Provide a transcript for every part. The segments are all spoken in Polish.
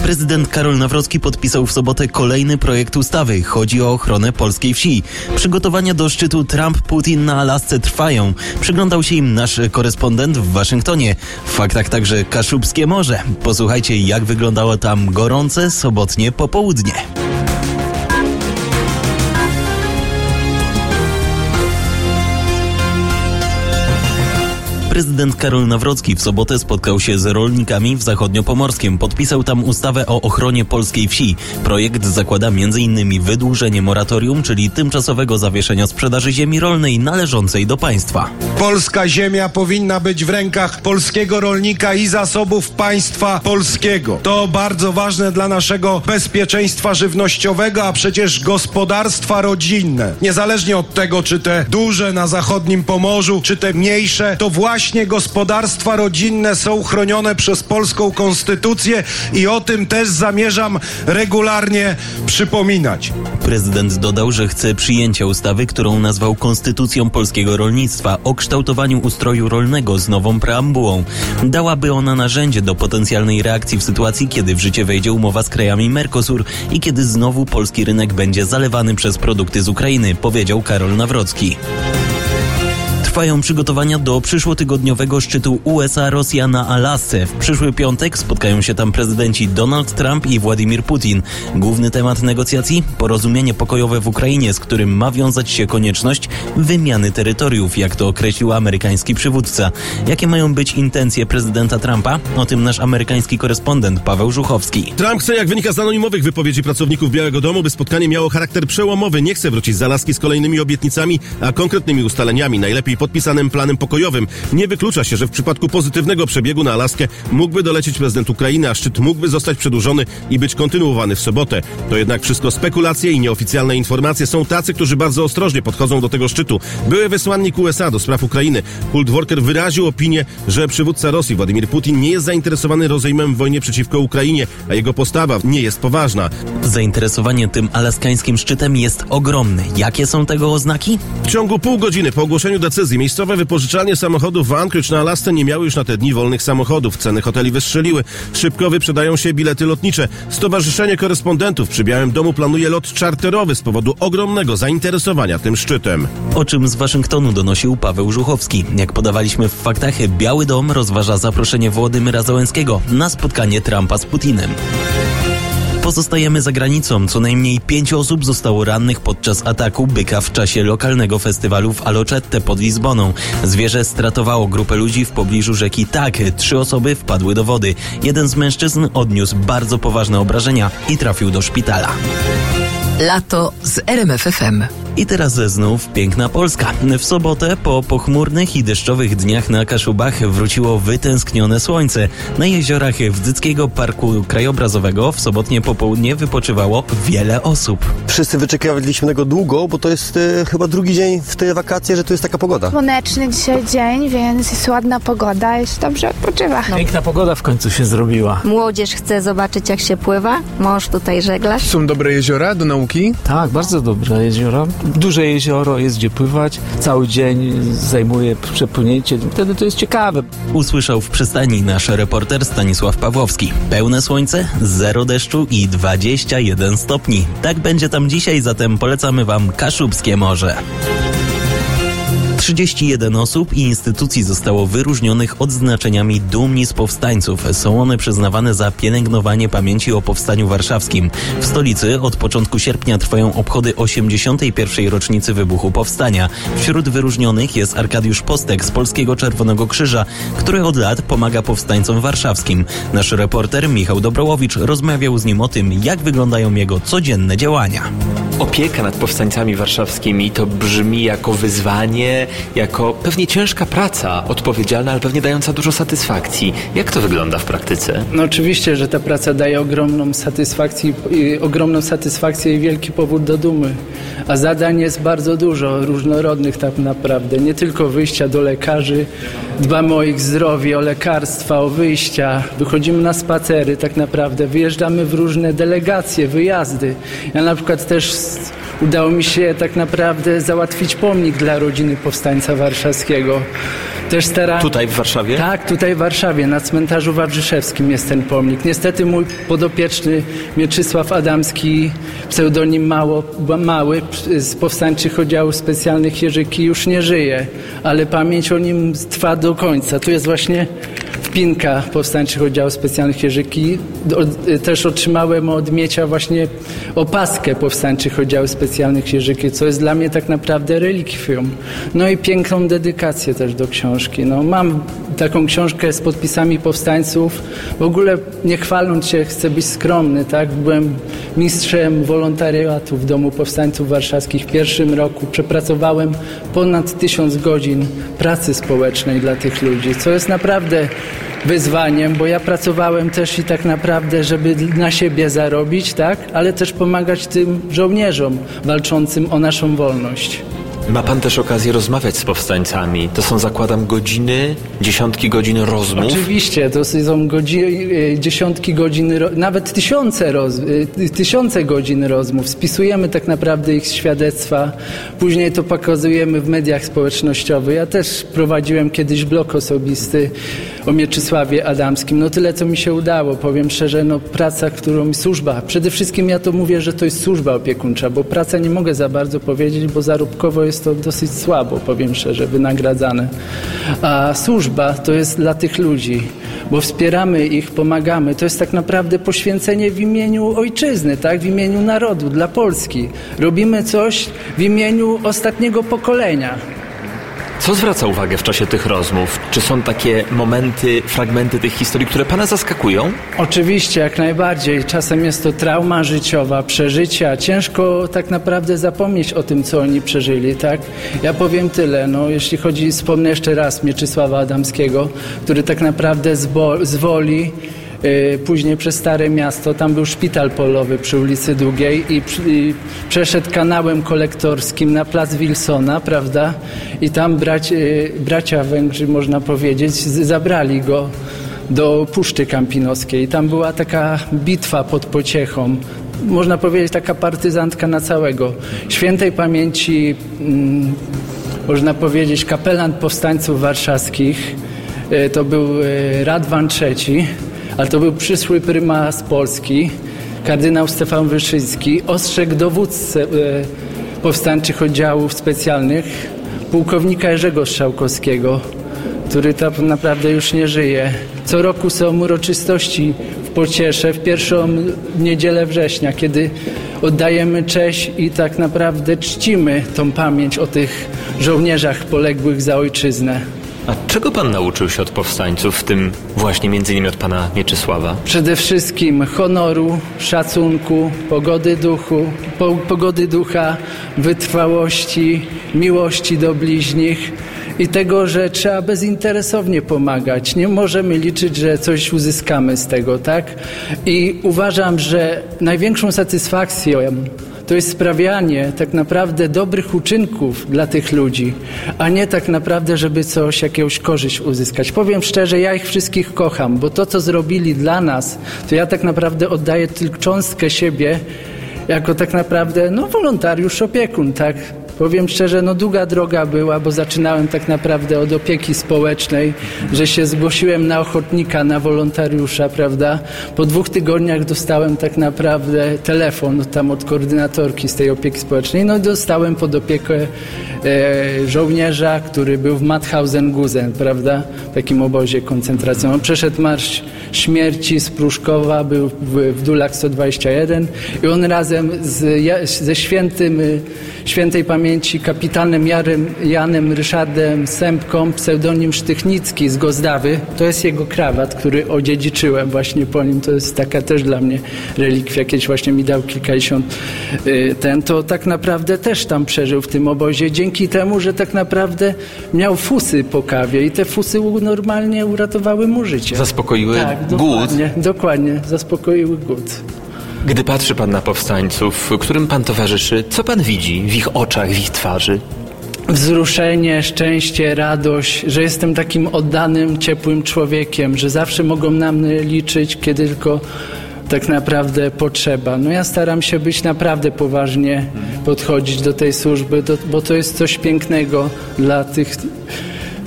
Prezydent Karol Nawrocki podpisał w sobotę kolejny projekt ustawy. Chodzi o ochronę polskiej wsi. Przygotowania do szczytu Trump-Putin na Alasce trwają. Przyglądał się im nasz korespondent w Waszyngtonie. W faktach także Kaszubskie Morze. Posłuchajcie, jak wyglądało tam gorące sobotnie popołudnie. Prezydent Karol Nawrocki w sobotę spotkał się z rolnikami w Zachodniopomorskiem. Podpisał tam ustawę o ochronie polskiej wsi. Projekt zakłada m.in. wydłużenie moratorium, czyli tymczasowego zawieszenia sprzedaży ziemi rolnej należącej do państwa. Polska ziemia powinna być w rękach polskiego rolnika i zasobów państwa polskiego. To bardzo ważne dla naszego bezpieczeństwa żywnościowego, a przecież gospodarstwa rodzinne, niezależnie od tego, czy te duże na zachodnim Pomorzu, czy te mniejsze, to właśnie gospodarstwa rodzinne są chronione przez polską konstytucję i o tym też zamierzam regularnie przypominać. Prezydent dodał, że chce przyjęcia ustawy, którą nazwał Konstytucją Polskiego Rolnictwa o kształtowaniu ustroju rolnego z nową preambułą. Dałaby ona narzędzie do potencjalnej reakcji w sytuacji, kiedy w życie wejdzie umowa z krajami Mercosur i kiedy znowu polski rynek będzie zalewany przez produkty z Ukrainy, powiedział Karol Nawrocki. Trwają przygotowania do przyszłotygodniowego szczytu USA-Rosja na Alasce. W przyszły piątek spotkają się tam prezydenci Donald Trump i Władimir Putin. Główny temat negocjacji? Porozumienie pokojowe w Ukrainie, z którym ma wiązać się konieczność wymiany terytoriów, jak to określił amerykański przywódca. Jakie mają być intencje prezydenta Trumpa? O tym nasz amerykański korespondent Paweł Żuchowski. Trump chce, jak wynika z anonimowych wypowiedzi pracowników Białego Domu, by spotkanie miało charakter przełomowy. Nie chce wrócić z Alaski z kolejnymi obietnicami, a konkretnymi ustaleniami, najlepiej podpisanym planem pokojowym. Nie wyklucza się, że w przypadku pozytywnego przebiegu na Alaskę mógłby dolecieć prezydent Ukrainy, a szczyt mógłby zostać przedłużony i być kontynuowany w sobotę. To jednak wszystko spekulacje i nieoficjalne informacje. Są tacy, którzy bardzo ostrożnie podchodzą do tego szczytu. Były wysłannik USA do spraw Ukrainy, Kurt Volker, wyraził opinię, że przywódca Rosji Władimir Putin nie jest zainteresowany rozejmem w wojnie przeciwko Ukrainie, a jego postawa nie jest poważna. Zainteresowanie tym alaskańskim szczytem jest ogromne. Jakie są tego oznaki? W ciągu pół godziny po ogłoszeniu decyzji miejscowe wypożyczalnie samochodów w Anchorage na Alasce nie miały już na te dni wolnych samochodów. Ceny hoteli wystrzeliły. Szybko wyprzedają się bilety lotnicze. Stowarzyszenie Korespondentów przy Białym Domu planuje lot czarterowy z powodu ogromnego zainteresowania tym szczytem. O czym z Waszyngtonu donosił Paweł Żuchowski. Jak podawaliśmy w faktach, Biały Dom rozważa zaproszenie Wołodymyra Zełenskiego na spotkanie Trumpa z Putinem. Pozostajemy za granicą. Co najmniej 5 osób zostało rannych podczas ataku byka w czasie lokalnego festiwalu w Alocette pod Lizboną. Zwierzę stratowało grupę ludzi w pobliżu rzeki Tak. 3 osoby wpadły do wody. Jeden z mężczyzn odniósł bardzo poważne obrażenia i trafił do szpitala. Lato z RMF FM. I teraz znów piękna Polska. W sobotę po pochmurnych i deszczowych dniach na Kaszubach wróciło wytęsknione słońce. Na jeziorach Wdzyckiego Parku Krajobrazowego w sobotnie popołudnie wypoczywało wiele osób. Wszyscy wyczekiwaliśmy tego długo, bo to jest chyba drugi dzień w te wakacje, że tu jest taka pogoda. Słoneczny dzisiaj dzień, więc jest ładna pogoda i się dobrze odpoczywa. Piękna pogoda w końcu się zrobiła. Młodzież chce zobaczyć, jak się pływa. Mąż tutaj żeglarz. Są dobre jeziora do nauki? Tak, bardzo dobre jeziora. Duże jezioro, jest gdzie pływać. Cały dzień zajmuje przepłynięcie. Wtedy to jest ciekawe. Usłyszał w przystani nasz reporter Stanisław Pawłowski. Pełne słońce, 0 deszczu i 21 stopni. Tak będzie tam dzisiaj, zatem polecamy Wam Kaszubskie Morze. 31 osób i instytucji zostało wyróżnionych odznaczeniami Dumni z Powstańców. Są one przyznawane za pielęgnowanie pamięci o Powstaniu Warszawskim. W stolicy od początku sierpnia trwają obchody 81. rocznicy wybuchu Powstania. Wśród wyróżnionych jest Arkadiusz Postek z Polskiego Czerwonego Krzyża, który od lat pomaga powstańcom warszawskim. Nasz reporter Michał Dobrołowicz rozmawiał z nim o tym, jak wyglądają jego codzienne działania. Opieka nad powstańcami warszawskimi to brzmi jako wyzwanie, jako pewnie ciężka praca, odpowiedzialna, ale pewnie dająca dużo satysfakcji. Jak to wygląda w praktyce? No oczywiście, że ta praca daje ogromną satysfakcję i wielki powód do dumy. A zadań jest bardzo dużo, różnorodnych tak naprawdę. Nie tylko wyjścia do lekarzy, dbamy o ich zdrowie, o lekarstwa, o wyjścia. Wychodzimy na spacery tak naprawdę, wyjeżdżamy w różne delegacje, wyjazdy. Ja na przykład też udało mi się tak naprawdę załatwić pomnik dla rodziny powstańca warszawskiego. Też Tutaj w Warszawie? Tak, tutaj w Warszawie, na cmentarzu wawrzyszewskim jest ten pomnik. Niestety mój podopieczny Mieczysław Adamski, pseudonim Mały z powstańczych oddziałów specjalnych Jerzyki już nie żyje, ale pamięć o nim trwa do końca. Tu jest właśnie wpinka powstańczych oddziałów specjalnych Jerzyki. Też otrzymałem od Miecia właśnie opaskę powstańczych oddziałów specjalnych Jerzyki, co jest dla mnie tak naprawdę relikwium. No i piękną dedykację też do książki. No, mam taką książkę z podpisami powstańców. W ogóle nie chwaląc się, chcę być skromny, tak? Byłem mistrzem wolontariatu w Domu Powstańców Warszawskich w pierwszym roku. Przepracowałem ponad 1000 godzin pracy społecznej dla tych ludzi, co jest naprawdę wyzwaniem, bo ja pracowałem też i tak naprawdę, żeby na siebie zarobić, tak? Ale też pomagać tym żołnierzom walczącym o naszą wolność. Ma pan też okazję rozmawiać z powstańcami. To są, zakładam, godziny, dziesiątki godzin rozmów? Oczywiście, to są dziesiątki godzin, nawet tysiące godzin rozmów. Spisujemy tak naprawdę ich świadectwa. Później to pokazujemy w mediach społecznościowych. Ja też prowadziłem kiedyś blog osobisty o Mieczysławie Adamskim. No tyle, co mi się udało. Powiem szczerze, no praca, służba. Przede wszystkim ja to mówię, że to jest służba opiekuńcza, bo praca nie mogę za bardzo powiedzieć, bo zarobkowo jest to dosyć słabo, powiem szczerze, wynagradzane. A służba to jest dla tych ludzi, bo wspieramy ich, pomagamy. To jest tak naprawdę poświęcenie w imieniu ojczyzny, tak? W imieniu narodu, dla Polski. Robimy coś w imieniu ostatniego pokolenia. Co zwraca uwagę w czasie tych rozmów? Czy są takie momenty, fragmenty tych historii, które pana zaskakują? Oczywiście, jak najbardziej. Czasem jest to trauma życiowa, przeżycia. Ciężko tak naprawdę zapomnieć o tym, co oni przeżyli, tak? Ja powiem tyle, no jeśli chodzi, wspomnę jeszcze raz Mieczysława Adamskiego, który tak naprawdę z Woli później przez Stare Miasto, tam był szpital polowy przy ulicy Długiej i przeszedł kanałem kolektorskim na plac Wilsona, prawda? I tam bracia Węgrzy, można powiedzieć, zabrali go do Puszczy Kampinoskiej. Tam była taka bitwa pod Pociechą. Można powiedzieć, taka partyzantka na całego. Świętej pamięci, można powiedzieć, kapelan powstańców warszawskich, to był Radwan III, ale to był przyszły prymas Polski, kardynał Stefan Wyszyński, ostrzegł dowódcę powstańczych oddziałów specjalnych, pułkownika Jerzego Strzałkowskiego, który tak naprawdę już nie żyje. Co roku są uroczystości w Pociesze, w pierwszą niedzielę września, kiedy oddajemy cześć i tak naprawdę czcimy tą pamięć o tych żołnierzach poległych za ojczyznę. A czego pan nauczył się od powstańców, w tym właśnie między innymi od pana Mieczysława? Przede wszystkim honoru, szacunku, pogody ducha, wytrwałości, miłości do bliźnich i tego, że trzeba bezinteresownie pomagać. Nie możemy liczyć, że coś uzyskamy z tego, tak? I uważam, że największą satysfakcją to jest sprawianie tak naprawdę dobrych uczynków dla tych ludzi, a nie tak naprawdę, żeby jakąś korzyść uzyskać. Powiem szczerze, ja ich wszystkich kocham, bo to, co zrobili dla nas, to ja tak naprawdę oddaję tylko cząstkę siebie jako tak naprawdę, wolontariusz, opiekun, tak? Powiem szczerze, długa droga była, bo zaczynałem tak naprawdę od opieki społecznej, że się zgłosiłem na ochotnika, na wolontariusza, prawda? Po 2 tygodniach dostałem tak naprawdę telefon tam od koordynatorki z tej opieki społecznej. Dostałem pod opiekę żołnierza, który był w Mauthausen-Gusen, prawda? W takim obozie koncentracyjnym. On przeszedł Marsz Śmierci z Pruszkowa, był w Dulach 121 i on razem ze świętej pamięci kapitanem Janem Ryszardem Sępką, pseudonim Sztychnicki z Gozdawy. To jest jego krawat, który odziedziczyłem właśnie po nim. To jest taka też dla mnie relikwia. Kiedyś właśnie mi dał kilkadziesiąt to tak naprawdę też tam przeżył w tym obozie. Dzięki temu, że tak naprawdę miał fusy po kawie i te fusy normalnie uratowały mu życie. Zaspokoiły głód? Dokładnie, zaspokoiły głód. Gdy patrzy pan na powstańców, którym pan towarzyszy, co pan widzi w ich oczach, w ich twarzy? Wzruszenie, szczęście, radość, że jestem takim oddanym, ciepłym człowiekiem, że zawsze mogą na mnie liczyć, kiedy tylko tak naprawdę potrzeba. Ja staram się być naprawdę poważnie podchodzić do tej służby, bo to jest coś pięknego dla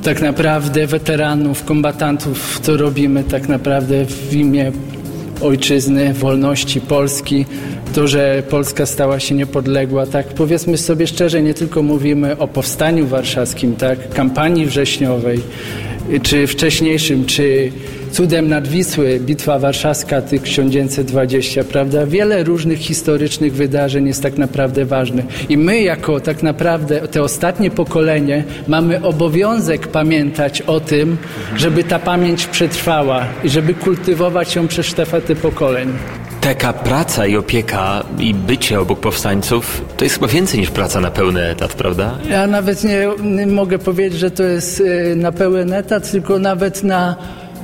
tak naprawdę weteranów, kombatantów, to robimy tak naprawdę w imię ojczyzny, wolności Polski, to, że Polska stała się niepodległa, tak, powiedzmy sobie szczerze, nie tylko mówimy o powstaniu warszawskim, tak, kampanii wrześniowej, czy wcześniejszym, czy cudem nad Wisły, Bitwa Warszawska 1920, prawda? Wiele różnych historycznych wydarzeń jest tak naprawdę ważnych. I my jako tak naprawdę te ostatnie pokolenie mamy obowiązek pamiętać o tym, żeby ta pamięć przetrwała i żeby kultywować ją przez sztafety pokoleń. Taka praca i opieka i bycie obok powstańców to jest chyba więcej niż praca na pełny etat, prawda? Ja nawet nie mogę powiedzieć, że to jest na pełen etat, tylko nawet na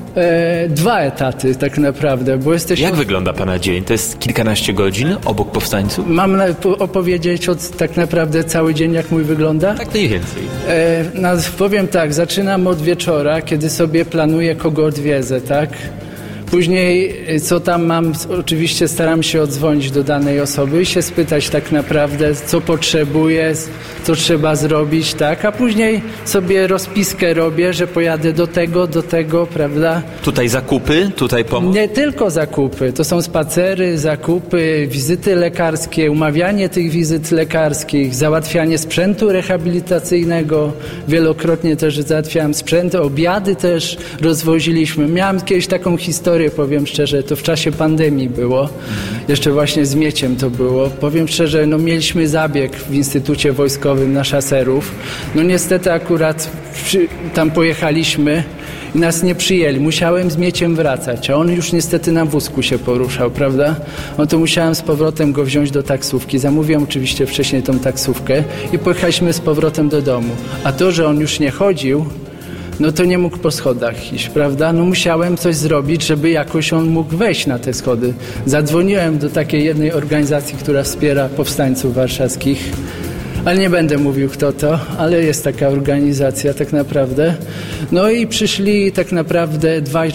2 etaty tak naprawdę, bo jesteśmy... Jak wygląda Pana dzień? To jest kilkanaście godzin obok powstańców? Mam opowiedzieć tak naprawdę cały dzień, jak mój wygląda? Tak mniej więcej. Powiem tak, zaczynam od wieczora, kiedy sobie planuję, kogo odwiedzę, tak? Później, co tam mam, oczywiście staram się odzwonić do danej osoby i się spytać tak naprawdę, co potrzebuję, co trzeba zrobić, tak? A później sobie rozpiskę robię, że pojadę do tego, prawda? Tutaj zakupy, tutaj pomoc? Nie tylko zakupy, to są spacery, zakupy, wizyty lekarskie, umawianie tych wizyt lekarskich, załatwianie sprzętu rehabilitacyjnego. Wielokrotnie też załatwiałem sprzęt, obiady też rozwoziliśmy. Miałem kiedyś taką historię, powiem szczerze, to w czasie pandemii było. Jeszcze właśnie z Mieciem to było. Powiem szczerze, no mieliśmy zabieg w Instytucie Wojskowym na szaserów. No niestety akurat tam pojechaliśmy i nas nie przyjęli. Musiałem z Mieciem wracać, a on już niestety na wózku się poruszał, prawda? No to musiałem z powrotem go wziąć do taksówki. Zamówiłem oczywiście wcześniej tą taksówkę i pojechaliśmy z powrotem do domu. A to, że on już nie chodził, no to nie mógł po schodach iść, prawda? No musiałem coś zrobić, żeby jakoś on mógł wejść na te schody. Zadzwoniłem do takiej jednej organizacji, która wspiera powstańców warszawskich, ale nie będę mówił kto to, ale jest taka organizacja tak naprawdę. No i przyszli tak naprawdę dwaj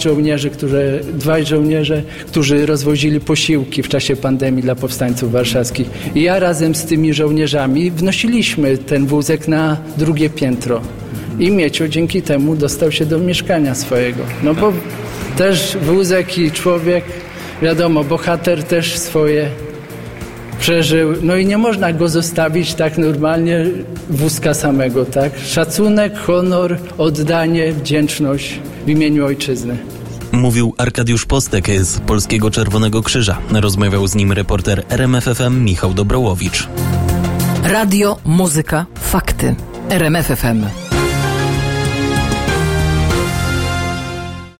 żołnierze, którzy rozwozili posiłki w czasie pandemii dla powstańców warszawskich. I ja razem z tymi żołnierzami wnosiliśmy ten wózek na 2. piętro. I Miecio dzięki temu dostał się do mieszkania swojego. No bo też wózek i człowiek, wiadomo, bohater też swoje przeżył. No i nie można go zostawić tak normalnie wózka samego, tak? Szacunek, honor, oddanie, wdzięczność w imieniu ojczyzny. Mówił Arkadiusz Postek z Polskiego Czerwonego Krzyża. Rozmawiał z nim reporter RMF FM Michał Dobrołowicz. Radio, muzyka, fakty. RMF FM.